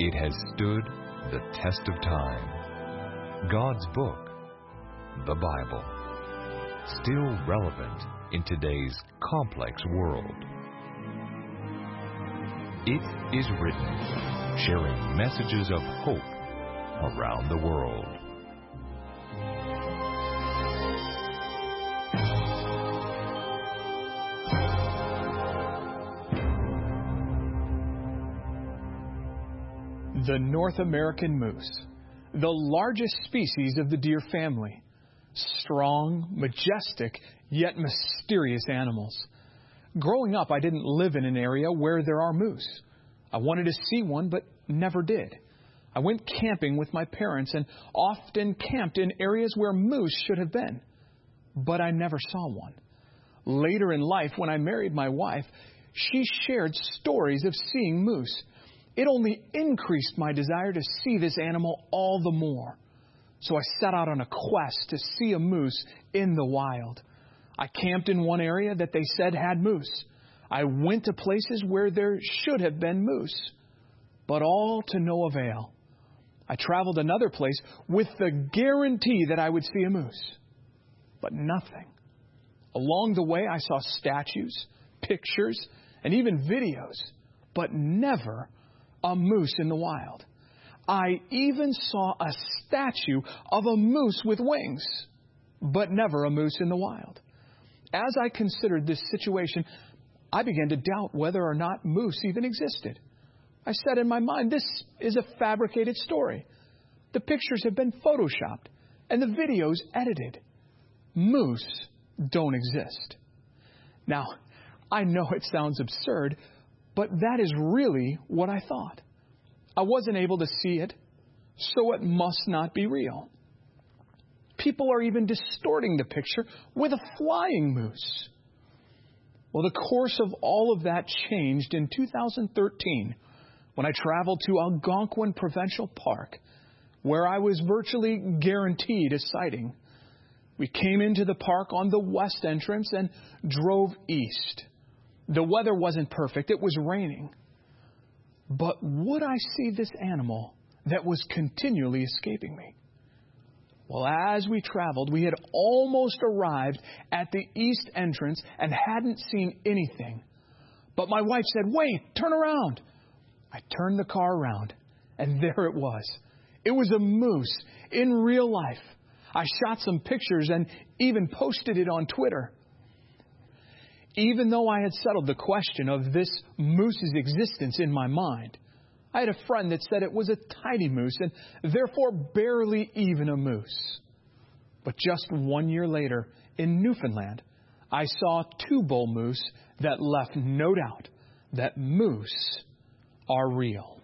It has stood the test of time. God's book, the Bible, still relevant in today's complex world. It is written, sharing messages of hope around the world. The North American moose, the largest species of the deer family. Strong, majestic, yet mysterious animals. Growing up, I didn't live in an area where there are moose. I wanted to see one, but never did. I went camping with my parents and often camped in areas where moose should have been. But I never saw one. Later in life, when I married my wife, she shared stories of seeing moose. It only increased my desire to see this animal all the more. So I set out on a quest to see a moose in the wild. I camped in one area that they said had moose. I went to places where there should have been moose, but all to no avail. I traveled another place with the guarantee that I would see a moose, but nothing. Along the way, I saw statues, pictures, and even videos, but never a moose in the wild. I even saw a statue of a moose with wings, but never a moose in the wild. As I considered this situation, I began to doubt whether or not moose even existed. I said in my mind, this is a fabricated story. The pictures have been photoshopped and the videos edited. Moose don't exist. Now, I know it sounds absurd, but that is really what I thought. I wasn't able to see it, so it must not be real. People are even distorting the picture with a flying moose. Well, the course of all of that changed in 2013 when I traveled to Algonquin Provincial Park, where I was virtually guaranteed a sighting. We came into the park on the west entrance and drove east. The weather wasn't perfect. It was raining. But would I see this animal that was continually escaping me? Well, as we traveled, we had almost arrived at the east entrance and hadn't seen anything. But my wife said, "Wait, turn around." I turned the car around, and there it was. It was a moose in real life. I shot some pictures and even posted it on Twitter. Even though I had settled the question of this moose's existence in my mind, I had a friend that said it was a tiny moose and therefore barely even a moose. But just 1 year later, in Newfoundland, I saw two bull moose that left no doubt that moose are real.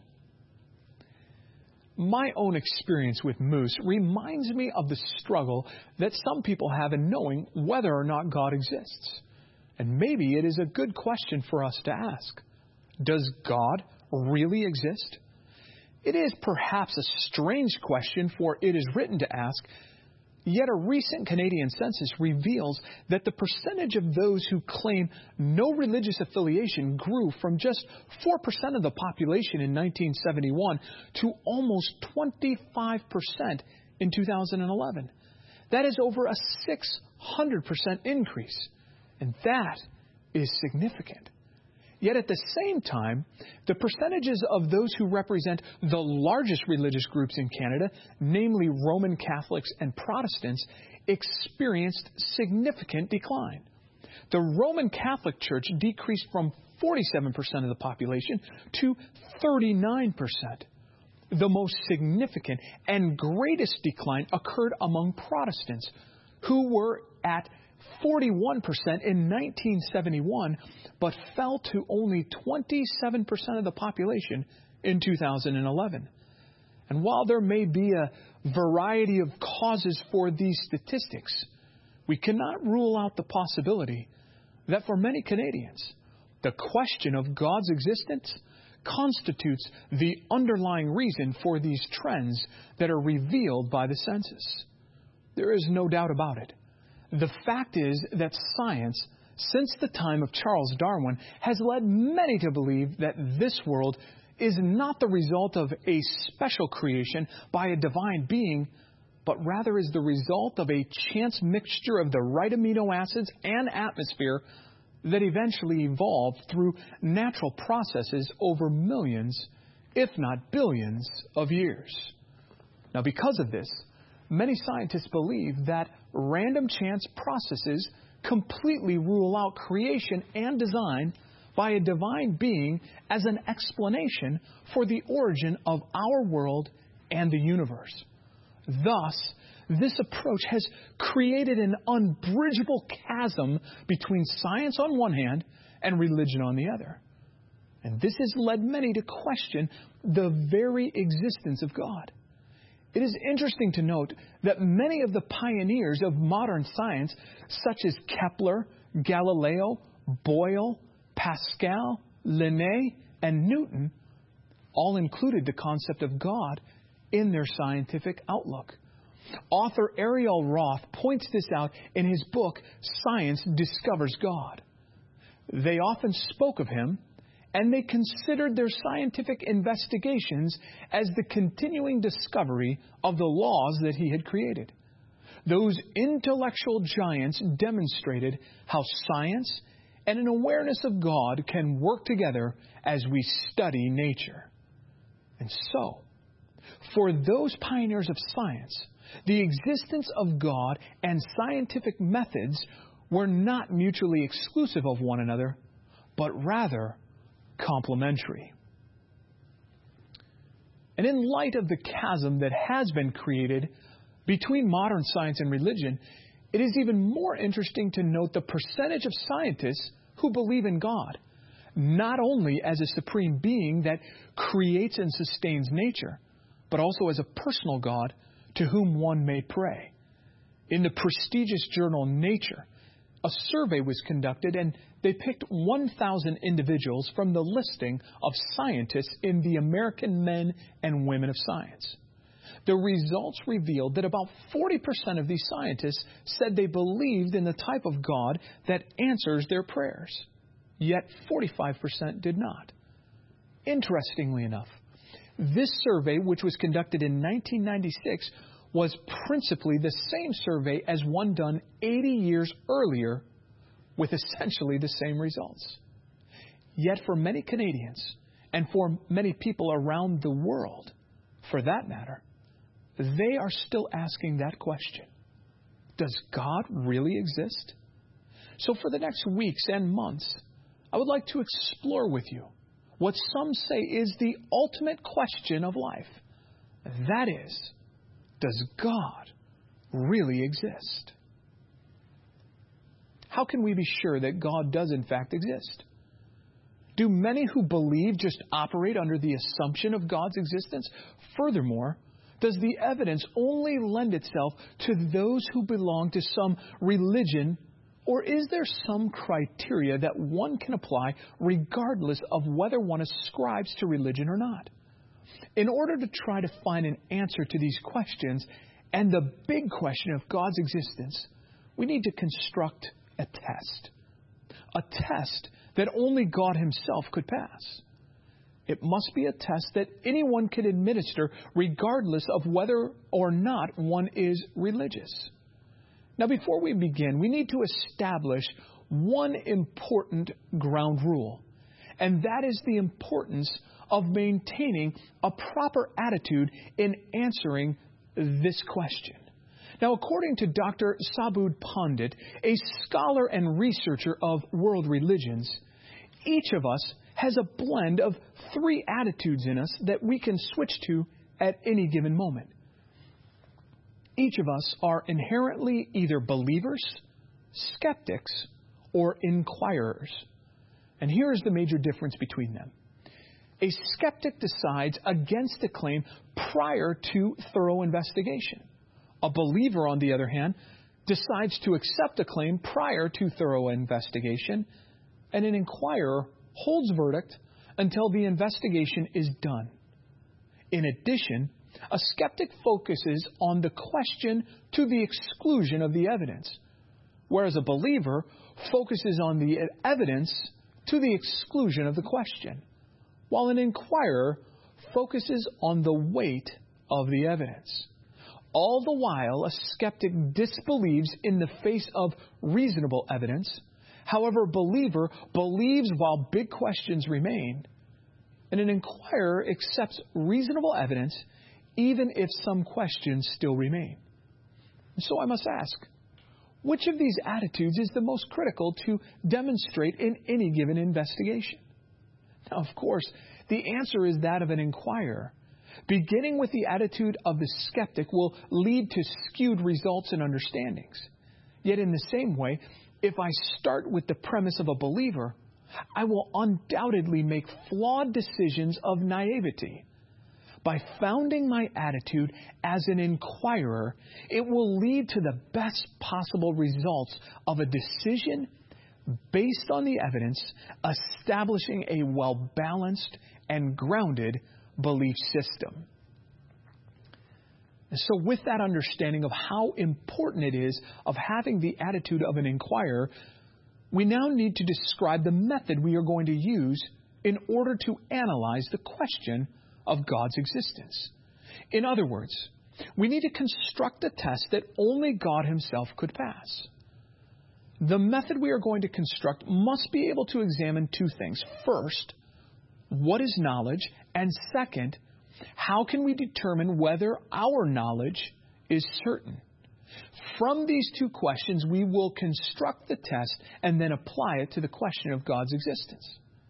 My own experience with moose reminds me of the struggle that some people have in knowing whether or not God exists. And maybe it is a good question for us to ask. Does God really exist? It is perhaps a strange question, for it is written to ask, yet a recent Canadian census reveals that the percentage of those who claim no religious affiliation grew from just 4% of the population in 1971 to almost 25% in 2011. That is over a 600% increase. And that is significant. Yet at the same time, the percentages of those who represent the largest religious groups in Canada, namely Roman Catholics and Protestants, experienced significant decline. The Roman Catholic Church decreased from 47% of the population to 39%. The most significant and greatest decline occurred among Protestants, who were at 41% in 1971, but fell to only 27% of the population in 2011. And while there may be a variety of causes for these statistics, we cannot rule out the possibility that for many Canadians, the question of God's existence constitutes the underlying reason for these trends that are revealed by the census. There is no doubt about it. The fact is that science, since the time of Charles Darwin, has led many to believe that this world is not the result of a special creation by a divine being, but rather is the result of a chance mixture of the right amino acids and atmosphere that eventually evolved through natural processes over millions, if not billions, of years. Now, because of this, many scientists believe that random chance processes completely rule out creation and design by a divine being as an explanation for the origin of our world and the universe. Thus, this approach has created an unbridgeable chasm between science on one hand and religion on the other. And this has led many to question the very existence of God. It is interesting to note that many of the pioneers of modern science, such as Kepler, Galileo, Boyle, Pascal, Linné, and Newton, all included the concept of God in their scientific outlook. Author Ariel Roth points this out in his book, Science Discovers God. They often spoke of him, and they considered their scientific investigations as the continuing discovery of the laws that he had created. Those intellectual giants demonstrated how science and an awareness of God can work together as we study nature. And so, for those pioneers of science, the existence of God and scientific methods were not mutually exclusive of one another, but rather complementary. And in light of the chasm that has been created between modern science and religion, it is even more interesting to note the percentage of scientists who believe in God, not only as a supreme being that creates and sustains nature, but also as a personal God to whom one may pray. In the prestigious journal Nature, a survey was conducted, and they picked 1,000 individuals from the listing of scientists in the American Men and Women of Science. The results revealed that about 40% of these scientists said they believed in the type of God that answers their prayers, yet 45% did not. Interestingly enough, this survey, which was conducted in 1996, was principally the same survey as one done 80 years earlier with essentially the same results. Yet for many Canadians, and for many people around the world, for that matter, they are still asking that question. Does God really exist? So for the next weeks and months, I would like to explore with you what some say is the ultimate question of life. That is, does God really exist? How can we be sure that God does in fact exist? Do many who believe just operate under the assumption of God's existence? Furthermore, does the evidence only lend itself to those who belong to some religion, or is there some criteria that one can apply regardless of whether one ascribes to religion or not? In order to try to find an answer to these questions and the big question of God's existence, we need to construct a test. A test that only God Himself could pass. It must be a test that anyone can administer regardless of whether or not one is religious. Now, before we begin, we need to establish one important ground rule, and that is the importance of maintaining a proper attitude in answering this question. Now, according to Dr. Subodh Pandit, a scholar and researcher of world religions, each of us has a blend of 3 attitudes in us that we can switch to at any given moment. Each of us are inherently either believers, skeptics, or inquirers. And here is the major difference between them. A skeptic decides against a claim prior to thorough investigation. A believer, on the other hand, decides to accept a claim prior to thorough investigation, and an inquirer holds verdict until the investigation is done. In addition, a skeptic focuses on the question to the exclusion of the evidence, whereas a believer focuses on the evidence to the exclusion of the question. while an inquirer focuses on the weight of the evidence. All the while, a skeptic disbelieves in the face of reasonable evidence. However, a believer believes while big questions remain. And an inquirer accepts reasonable evidence even if some questions still remain. And so I must ask, which of these attitudes is the most critical to demonstrate in any given investigation? Now, of course, the answer is that of an inquirer. Beginning with the attitude of the skeptic will lead to skewed results and understandings. Yet in the same way, if I start with the premise of a believer, I will undoubtedly make flawed decisions of naivety. By founding my attitude as an inquirer, it will lead to the best possible results of a decision based on the evidence, establishing a well-balanced and grounded belief system. So with that understanding of how important it is of having the attitude of an inquirer, we now need to describe the method we are going to use in order to analyze the question of God's existence. In other words, we need to construct a test that only God Himself could pass. The method we are going to construct must be able to examine two things. First, what is knowledge? And second, how can we determine whether our knowledge is certain? From these two questions, we will construct the test and then apply it to the question of God's existence.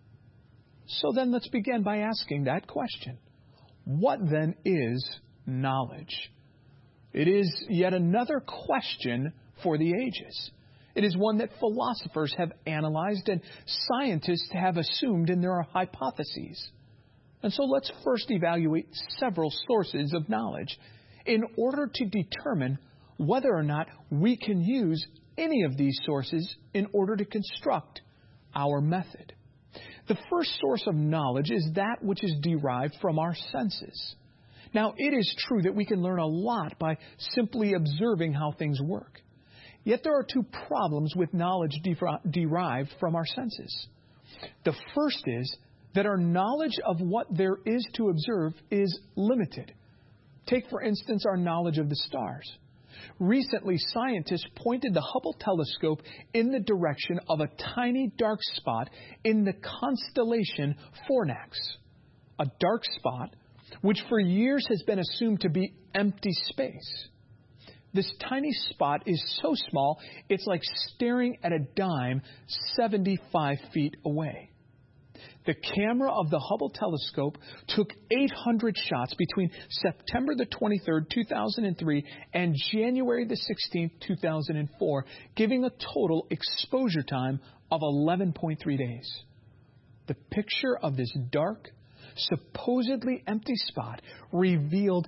So then let's begin by asking that question. What then is knowledge? It is yet another question for the ages. It is one that philosophers have analyzed and scientists have assumed in their hypotheses. And so let's first evaluate several sources of knowledge in order to determine whether or not we can use any of these sources in order to construct our method. The first source of knowledge is that which is derived from our senses. Now, it is true that we can learn a lot by simply observing how things work. Yet there are two problems with knowledge derived from our senses. The first is that our knowledge of what there is to observe is limited. Take, for instance, our knowledge of the stars. Recently, scientists pointed the Hubble telescope in the direction of a tiny dark spot in the constellation Fornax, a dark spot which for years has been assumed to be empty space. This tiny spot is so small, it's like staring at a dime 75 feet away. The camera of the Hubble telescope took 800 shots between September the 23rd, 2003 and January the 16th, 2004, giving a total exposure time of 11.3 days. The picture of this dark, supposedly empty spot revealed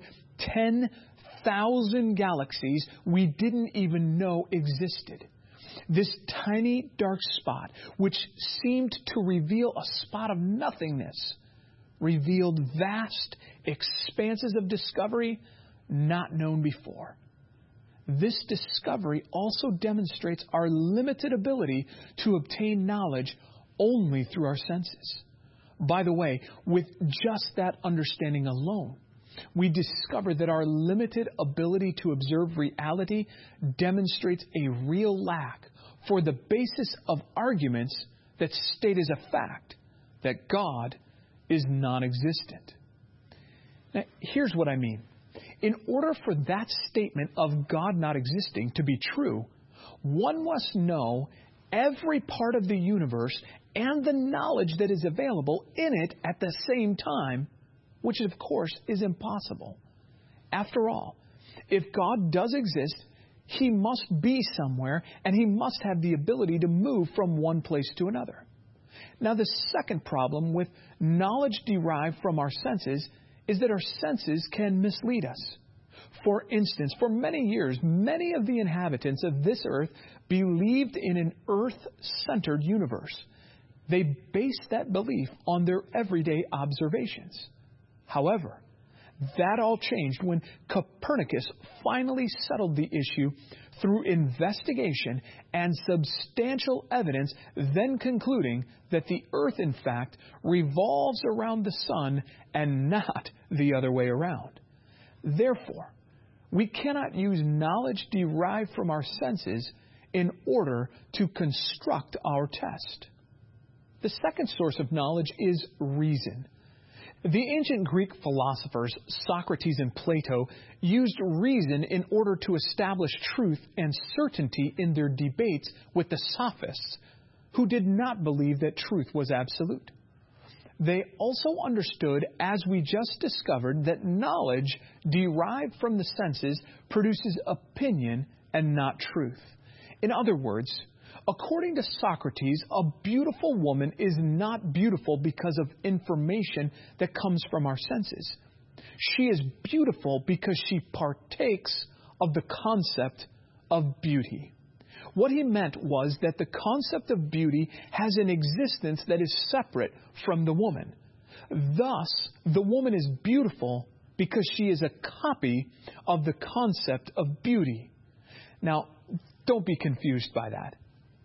10,000 galaxies we didn't even know existed. This tiny dark spot, which seemed to reveal a spot of nothingness, revealed vast expanses of discovery not known before. This discovery also demonstrates our limited ability to obtain knowledge only through our senses. By the way, with just that understanding alone, we discover that our limited ability to observe reality demonstrates a real lack for the basis of arguments that state as a fact that God is non-existent. Now, here's what I mean. In order for that statement of God not existing to be true, one must know every part of the universe and the knowledge that is available in it at the same time, which of course is impossible. After all, if God does exist, He must be somewhere, and He must have the ability to move from one place to another. Now, the second problem with knowledge derived from our senses is that our senses can mislead us. For instance, for many years, many of the inhabitants of this earth believed in an earth-centered universe. They based that belief on their everyday observations. However, That all changed when Copernicus finally settled the issue through investigation and substantial evidence, then concluding that the earth, in fact, revolves around the sun and not the other way around. Therefore, we cannot use knowledge derived from our senses in order to construct our test. The second source of knowledge is reason. The ancient Greek philosophers, Socrates and Plato, used reason in order to establish truth and certainty in their debates with the sophists, who did not believe that truth was absolute. They also understood, as we just discovered, that knowledge derived from the senses produces opinion and not truth. In other words, according to Socrates, a beautiful woman is not beautiful because of information that comes from our senses. She is beautiful because she partakes of the concept of beauty. What he meant was that the concept of beauty has an existence that is separate from the woman. Thus, the woman is beautiful because she is a copy of the concept of beauty. Now, don't be confused by that.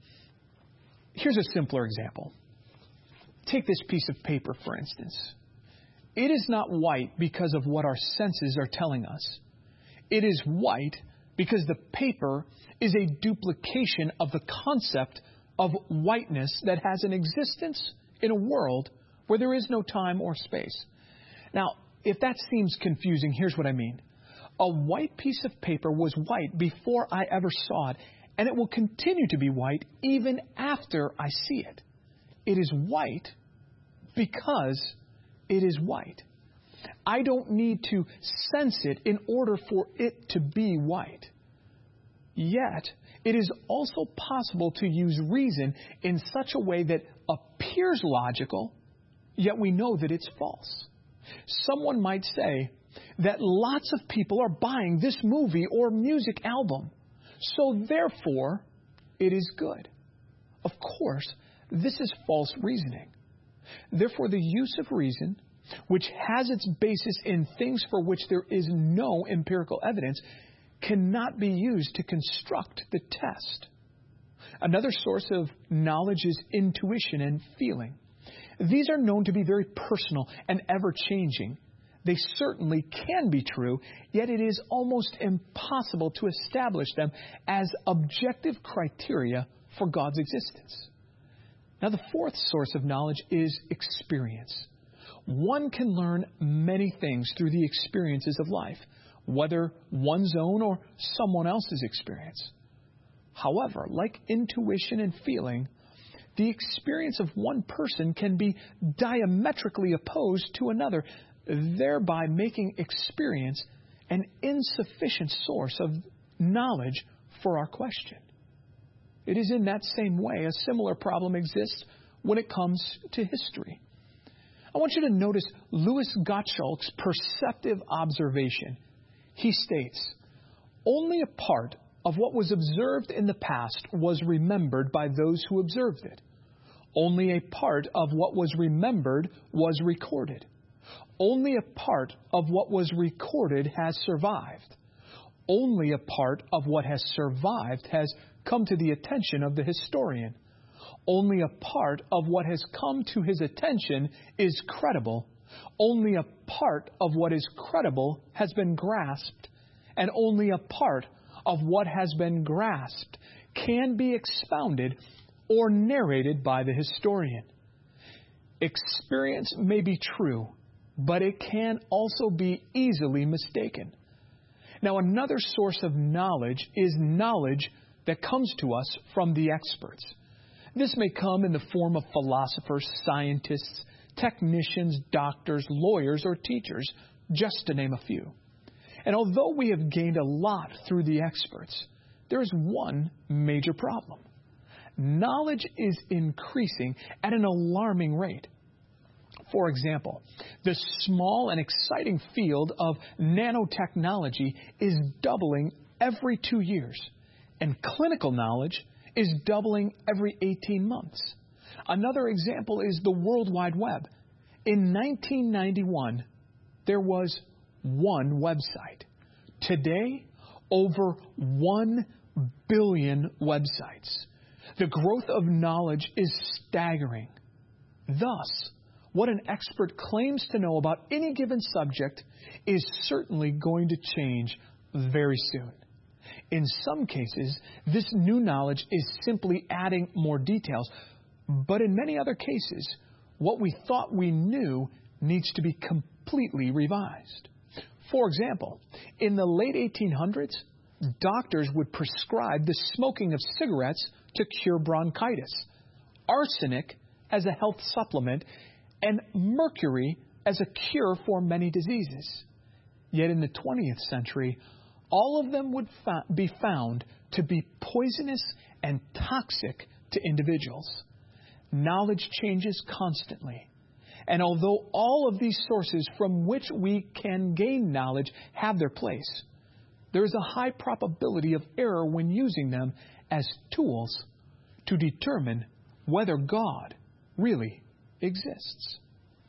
Here's a simpler example. Take this piece of paper, for instance. It is not white because of what our senses are telling us. It is white because the paper is a duplication of the concept of whiteness that has an existence in a world where there is no time or space. Now, if that seems confusing, here's what I mean. A white piece of paper was white before I ever saw it, and it will continue to be white even after I see it. It is white because it is white. I don't need to sense it in order for it to be white. Yet, it is also possible to use reason in such a way that appears logical, yet we know that it's false. Someone might say that lots of people are buying this movie or music album, so therefore it is good. Of course, this is false reasoning. Therefore, the use of reason, which has its basis in things for which there is no empirical evidence, cannot be used to construct the test. Another source of knowledge is intuition and feeling. These are known to be very personal and ever-changing. They certainly can be true, yet it is almost impossible to establish them as objective criteria for God's existence. Now, the fourth source of knowledge is experience. One can learn many things through the experiences of life, whether one's own or someone else's experience. However, like intuition and feeling, the experience of one person can be diametrically opposed to another, thereby making experience an insufficient source of knowledge for our question. It is in that same way a similar problem exists when it comes to history. I want you to notice Louis Gottschalk's perceptive observation. He states, "Only a part of what was observed in the past was remembered by those who observed it. Only a part of what was remembered was recorded. Only a part of what was recorded has survived. Only a part of what has survived has come to the attention of the historian. Only a part of what has come to his attention is credible. Only a part of what is credible has been grasped. And only a part of what has been grasped can be expounded or narrated by the historian." Experience may be true, but it can also be easily mistaken. Now, another source of knowledge is knowledge that comes to us from the experts. This may come in the form of philosophers, scientists, technicians, doctors, lawyers, or teachers, just to name a few. And although we have gained a lot through the experts, there is one major problem. Knowledge is increasing at an alarming rate. For example, the small and exciting field of nanotechnology is doubling every 2 years, and clinical knowledge is doubling every 18 months. Another example is the World Wide Web. In 1991, there was one website. Today, over 1 billion websites. The growth of knowledge is staggering. Thus, what an expert claims to know about any given subject is certainly going to change very soon. In some cases, this new knowledge is simply adding more details, but in many other cases, what we thought we knew needs to be completely revised. For example, in the late 1800s, doctors would prescribe the smoking of cigarettes to cure bronchitis, arsenic as a health supplement, and mercury as a cure for many diseases. Yet in the 20th century, all of them would be found to be poisonous and toxic to individuals. Knowledge changes constantly. And although all of these sources from which we can gain knowledge have their place, there is a high probability of error when using them as tools to determine whether God really exists.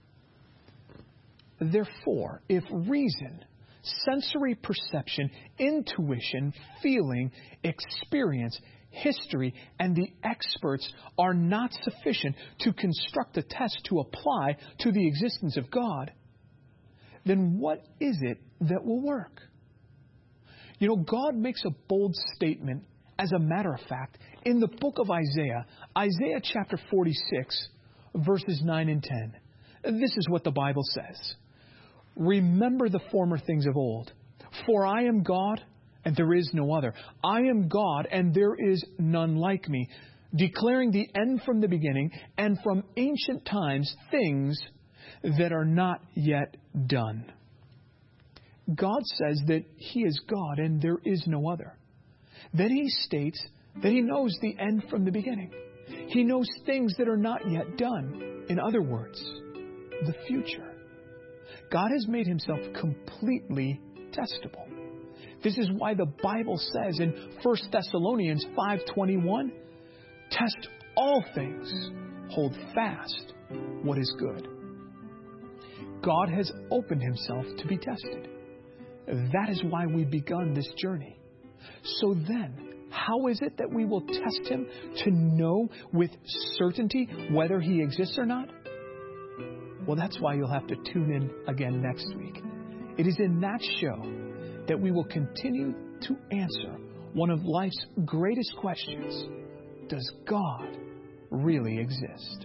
Therefore, if reason, sensory perception, intuition, feeling, experience, history, and the experts are not sufficient to construct a test to apply to the existence of God, then what is it that will work? You know, God makes a bold statement, as a matter of fact, in the book of Isaiah, Isaiah chapter 46, verses 9 and 10. This is what the Bible says. Remember the former things of old, for I am God, and there is no other. I am God, and there is none like me, declaring the end from the beginning, and from ancient times things that are not yet done. God says that He is God, and there is no other. Then He states that He knows the end from the beginning. He knows things that are not yet done. In other words, the future. God has made Himself completely testable. This is why the Bible says in 1 Thessalonians 5:21, test all things, hold fast what is good. God has opened Himself to be tested. That is why we've begun this journey. So then, how is it that we will test Him to know with certainty whether He exists or not? Well, that's why you'll have to tune in again next week. It is in that show that we will continue to answer one of life's greatest questions. Does God really exist?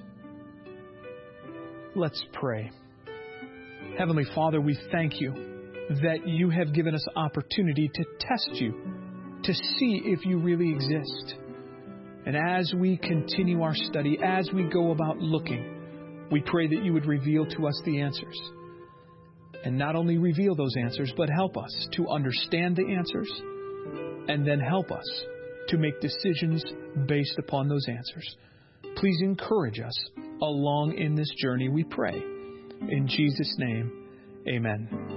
Let's pray. Heavenly Father, we thank You that You have given us opportunity to test You, to see if You really exist. And as we continue our study, as we go about looking, we pray that You would reveal to us the answers. And not only reveal those answers, but help us to understand the answers, and then help us to make decisions based upon those answers. Please encourage us along in this journey, we pray. In Jesus' name, amen.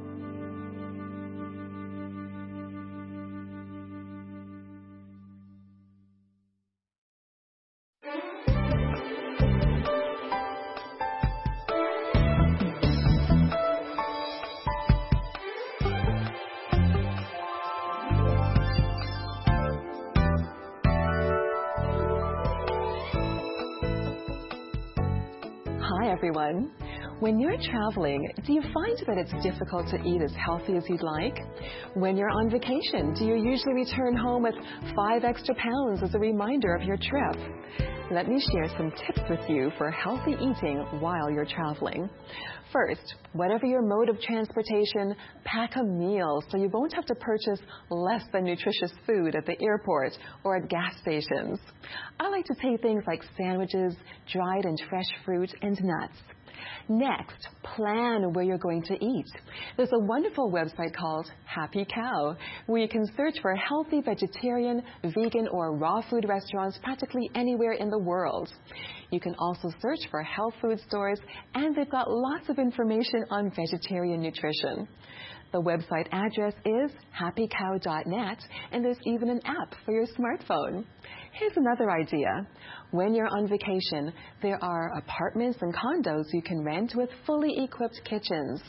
Hi everyone. When you're traveling, do you find that it's difficult to eat as healthy as you'd like? When you're on vacation, do you usually return home with 5 extra pounds as a reminder of your trip? Let me share some tips with you for healthy eating while you're traveling. First, whatever your mode of transportation, pack a meal so you won't have to purchase less than nutritious food at the airport or at gas stations. I like to take things like sandwiches, dried and fresh fruit, and nuts. Next, plan where you're going to eat. There's a wonderful website called Happy Cow, where you can search for healthy vegetarian, vegan, or raw food restaurants practically anywhere in the world. You can also search for health food stores, and they've got lots of information on vegetarian nutrition. The website address is happycow.net, and there's even an app for your smartphone. Here's another idea. When you're on vacation, there are apartments and condos you can rent with fully equipped kitchens.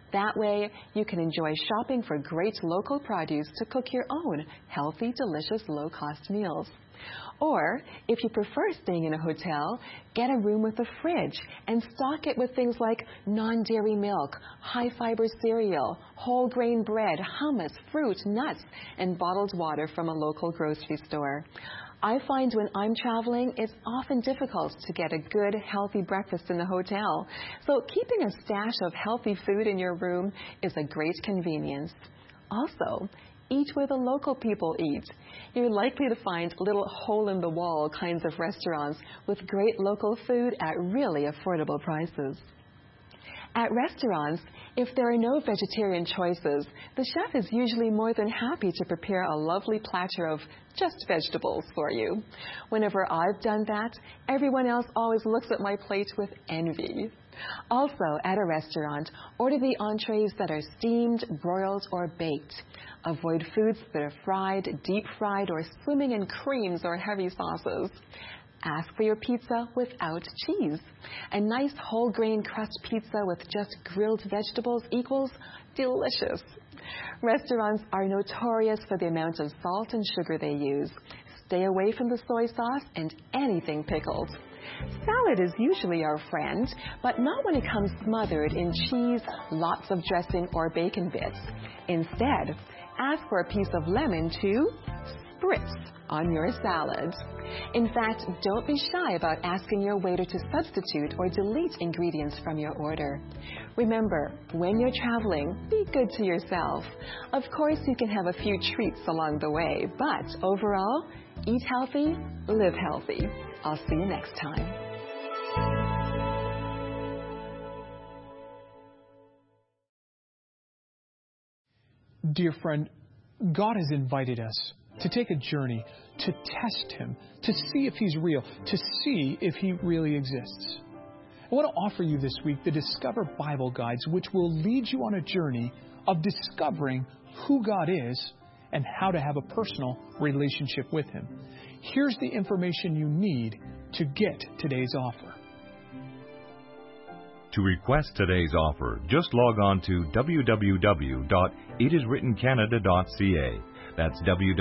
That way, you can enjoy shopping for great local produce to cook your own healthy, delicious, low-cost meals. Or, if you prefer staying in a hotel, get a room with a fridge and stock it with things like non-dairy milk, high-fiber cereal, whole grain bread, hummus, fruit, nuts, and bottled water from a local grocery store. I find when I'm traveling, it's often difficult to get a good, healthy breakfast in the hotel. So keeping a stash of healthy food in your room is a great convenience. Also, eat where the local people eat. You're likely to find little hole-in-the-wall kinds of restaurants with great local food at really affordable prices. At restaurants, if there are no vegetarian choices, the chef is usually more than happy to prepare a lovely platter of just vegetables for you. Whenever I've done that, everyone else always looks at my plate with envy. Also, at a restaurant, order the entrees that are steamed, broiled, or baked. Avoid foods that are fried, deep-fried, or swimming in creams or heavy sauces. Ask for your pizza without cheese. A nice whole grain crust pizza with just grilled vegetables equals delicious. Restaurants are notorious for the amount of salt and sugar they use. Stay away from the soy sauce and anything pickled. Salad is usually our friend, but not when it comes smothered in cheese, lots of dressing, or bacon bits. Instead, ask for a piece of lemon to spritz on your salad. In fact, don't be shy about asking your waiter to substitute or delete ingredients from your order. Remember, when you're traveling, be good to yourself. Of course, you can have a few treats along the way, but overall, eat healthy, live healthy. I'll see you next time. Dear friend, God has invited us to take a journey, to test Him, to see if He's real, to see if He really exists. I want to offer you this week the Discover Bible Guides, which will lead you on a journey of discovering who God is and how to have a personal relationship with Him. Here's the information you need to get today's offer. To request today's offer, just log on to www.itiswrittencanada.ca. That's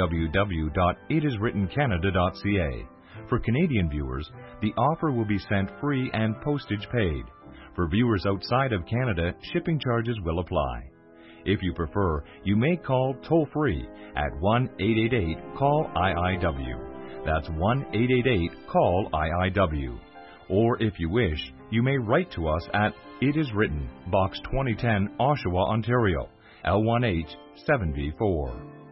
www.itiswrittencanada.ca. For Canadian viewers, the offer will be sent free and postage paid. For viewers outside of Canada, shipping charges will apply. If you prefer, you may call toll-free at 1-888-CALL-IIW. That's 1-888-CALL-IIW. Or if you wish, you may write to us at It Is Written, Box 2010, Oshawa, Ontario, L1H 7V4.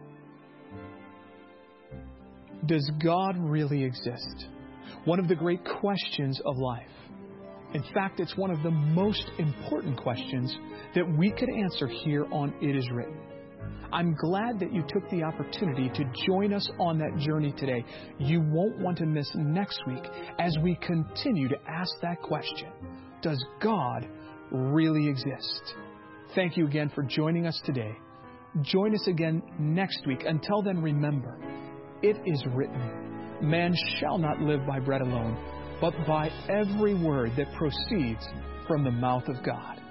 Does God really exist? One of the great questions of life. In fact, it's one of the most important questions that we could answer here on It Is Written. I'm glad that you took the opportunity to join us on that journey today. You won't want to miss next week as we continue to ask that question. Does God really exist? Thank you again for joining us today. Join us again next week. Until then, remember, it is written, man shall not live by bread alone, but by every word that proceeds from the mouth of God.